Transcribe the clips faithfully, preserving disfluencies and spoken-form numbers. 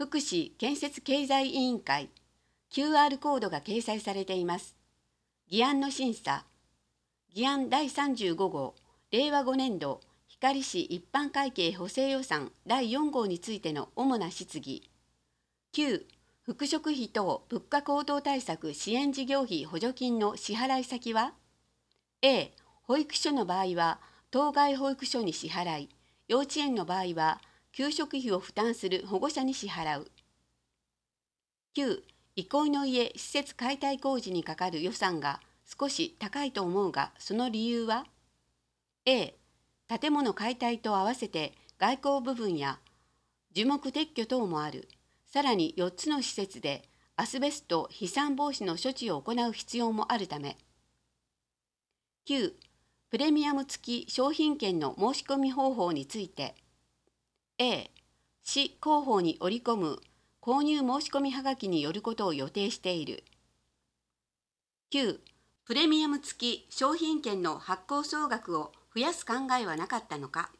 福祉建設経済委員会 キューアール コードが掲載されています。議案の審査。議案だいさんじゅうご号れいわごねんど光市一般会計補正予算だいよん号についての主な質疑。きゅう服飾費等物価高騰対策支援事業費補助金の支払い先は A 保育所の場合は当該保育所に支払い、幼稚園の場合は給食費を負担する保護者に支払う。きゅう憩いの家施設解体工事にかかる予算が少し高いと思うが、その理由は A 建物解体と合わせて外構部分や樹木撤去等もある。さらによっつの施設でアスベスト飛散防止の処置を行う必要もあるため。きゅうプレミアム付き商品券の申し込み方法について A 市広報に織り込む購入申し込みはがきによることを予定している。きゅうプレミアム付き商品券の発行総額を増やす考えはなかったのか。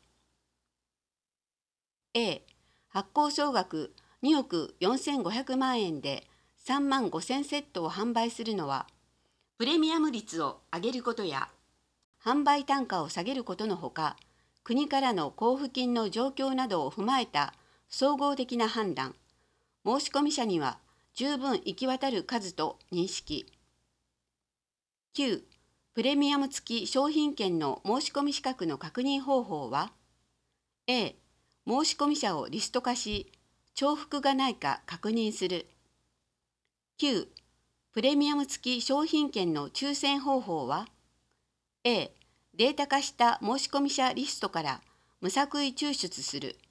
A 発行総額におくよんせんごひゃくまんえんでさんまんごせんセットを販売するのは、プレミアム率を上げることや販売単価を下げることのほか、国からの交付金の状況などを踏まえた総合的な判断、申込者には十分行き渡る数と認識。きゅうプレミアム付き商品券の申込資格の確認方法は A 申込者をリスト化し、重複がないか確認する。きゅうプレミアム付き商品券の抽選方法は A データ化した申込者リストから無作為抽出する。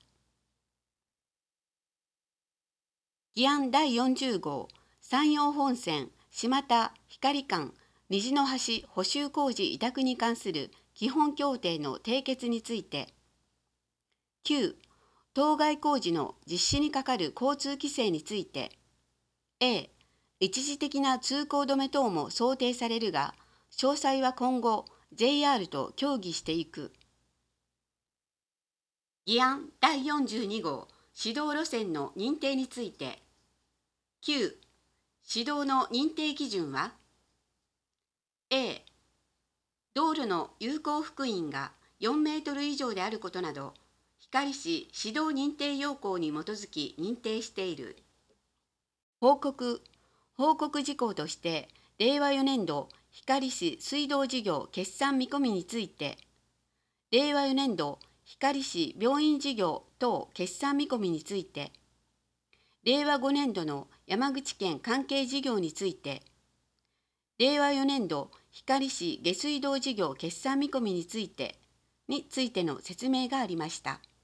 議案だいよんじゅう号山陽本線島田光間虹の橋補修工事委託に関する基本協定の締結について。きゅう当該工事の実施にかかる交通規制について A 一時的な通行止め等も想定されるが、詳細は今後 ジェイアール と協議していく。議案だいよんじゅうに号指導路線の認定について。きゅう指導の認定基準は A 道路の有効幅員がよんメートル以上であることなど、光市指導認定要項に基づき認定している。報告報告事項として、れいわよねんど光市水道事業決算見込みについて、れいわよねんど光市病院事業等決算見込みについて、れいわごねんどの山口県関係事業について、れいわよねんど光市下水道事業決算見込みについてについての説明がありました。